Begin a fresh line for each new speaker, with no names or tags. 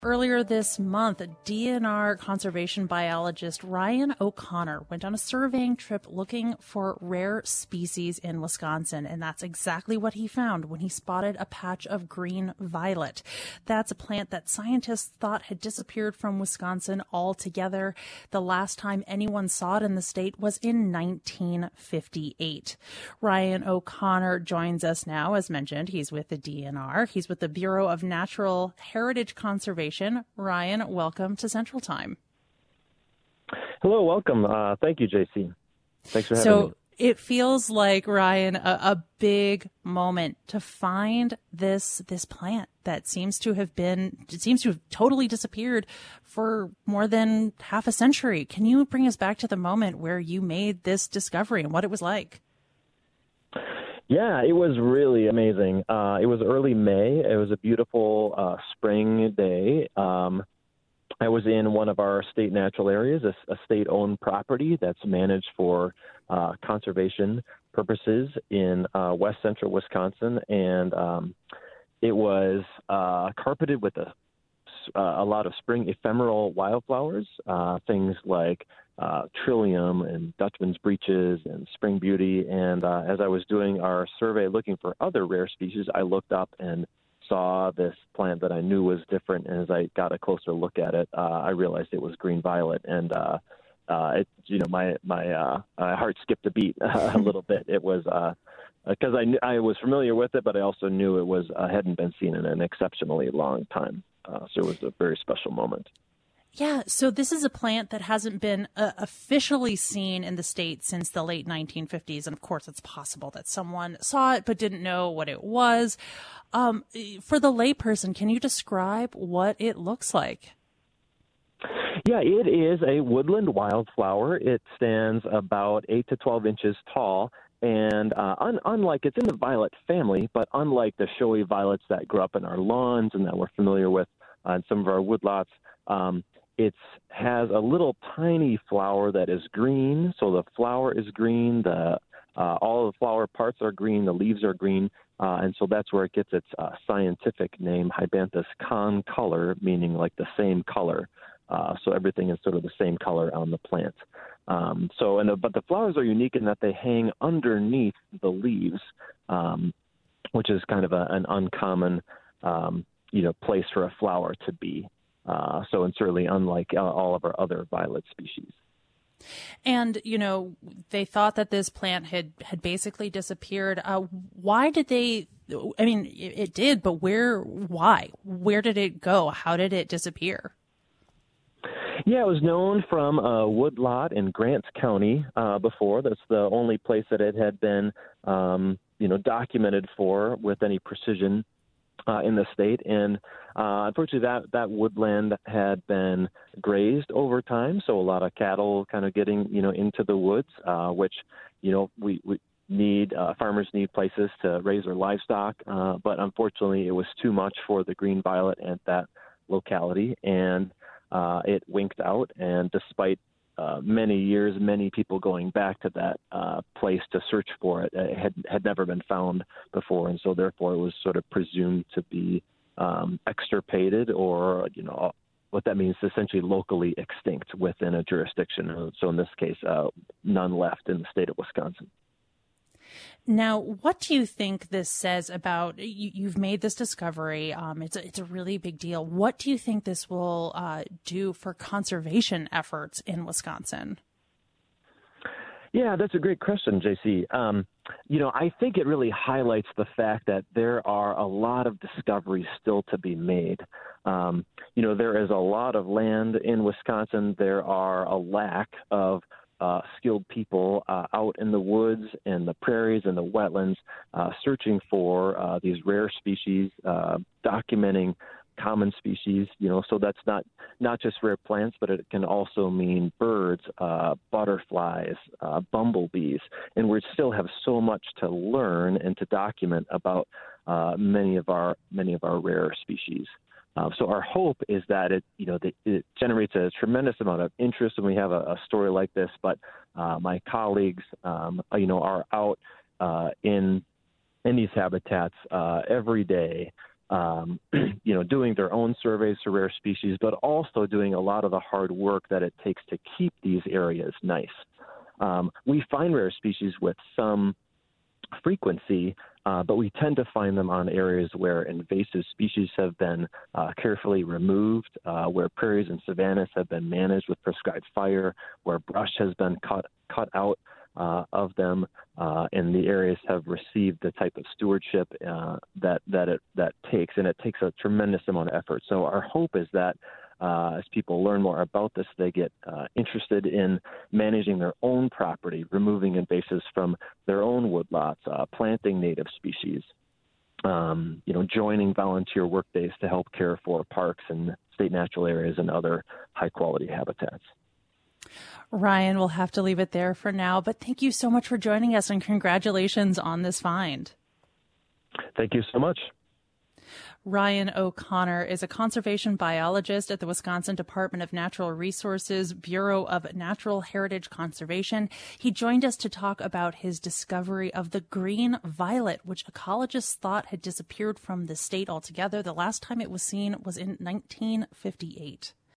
Earlier this month, DNR conservation biologist Ryan O'Connor went on a surveying trip looking for rare species in Wisconsin, and that's exactly what he found when he spotted a patch of green violet. That's a plant that scientists thought had disappeared from Wisconsin altogether. The last time anyone saw it in the state was in 1958. Ryan O'Connor joins us now. As mentioned, he's with the DNR. He's with the Bureau of Natural Heritage Conservation. Ryan, welcome to Central Time.
Hello, welcome. Thank you, JC. Thanks for having me.
It feels like, Ryan, a big moment to find this plant that seems to have totally disappeared for more than half a century. Can you bring us back to the moment where you made this discovery and what it was like?
Yeah, it was really amazing. It was early May. It was a beautiful spring day. I was in one of our state natural areas, a state-owned property that's managed for conservation purposes in west central Wisconsin, and it was carpeted with a lot of spring ephemeral wildflowers, things like trillium and Dutchman's breeches and spring beauty. And as I was doing our survey looking for other rare species, I looked up and saw this plant that I knew was different. And as I got a closer look at it, I realized it was green violet. And my heart skipped a beat a little bit. It was because I was familiar with it, but I also knew it hadn't been seen in an exceptionally long time. So it was a very special moment.
Yeah, so this is a plant that hasn't been officially seen in the state since the late 1950s. And of course, it's possible that someone saw it but didn't know what it was. For the layperson, can you describe what it looks like?
Yeah, it is a woodland wildflower. It stands about 8 to 12 inches tall. And unlike, it's in the violet family, but unlike the showy violets that grow up in our lawns and that we're familiar with on some of our woodlots, it has a little tiny flower that is green. So the flower is green. All of the flower parts are green. The leaves are green. And so that's where it gets its scientific name, Hibanthrus concolor, meaning like the same color. So everything is sort of the same color on the plant. But the flowers are unique in that they hang underneath the leaves, which is kind of an uncommon, place for a flower to be. And certainly unlike all of our other violet species.
And, they thought that this plant had basically disappeared. Why did they, it did, but why? Where did it go? How did it disappear?
Yeah, it was known from a woodlot in Grant County before. That's the only place that it had been, documented for with any precision in the state. And unfortunately, that woodland had been grazed over time. So a lot of cattle kind of getting, into the woods, which, we need, farmers need places to raise their livestock. But unfortunately, it was too much for the green violet at that locality. And it winked out. And despite many years, many people going back to that place to search for it, it had never been found before. And so therefore it was sort of presumed to be extirpated, or, what that means is essentially locally extinct within a jurisdiction. So in this case, none left in the state of Wisconsin.
Now, what do you think this says about, you've made this discovery, it's a really big deal. What do you think this will do for conservation efforts in Wisconsin?
Yeah, that's a great question, JC. I think it really highlights the fact that there are a lot of discoveries still to be made. There is a lot of land in Wisconsin. There are a lack of skilled people out in the woods and the prairies and the wetlands searching for these rare species, documenting common species, so that's not just rare plants, but it can also mean birds, butterflies, bumblebees. And we still have so much to learn and to document about many of our rare species. So our hope is that it generates a tremendous amount of interest when we have a story like this. But my colleagues, are out in these habitats every day, doing their own surveys for rare species, but also doing a lot of the hard work that it takes to keep these areas nice. We find rare species with some frequency, but we tend to find them on areas where invasive species have been carefully removed, where prairies and savannas have been managed with prescribed fire, where brush has been cut out of them, and the areas have received the type of stewardship that takes, and it takes a tremendous amount of effort. So our hope is that as people learn more about this, they get interested in managing their own property, removing invasives from their own woodlots, planting native species, joining volunteer work days to help care for parks and state natural areas and other high-quality habitats.
Ryan, we'll have to leave it there for now, but thank you so much for joining us, and congratulations on this find.
Thank you so much.
Ryan O'Connor is a conservation biologist at the Wisconsin Department of Natural Resources Bureau of Natural Heritage Conservation. He joined us to talk about his discovery of the green violet, which ecologists thought had disappeared from the state altogether. The last time it was seen was in 1958.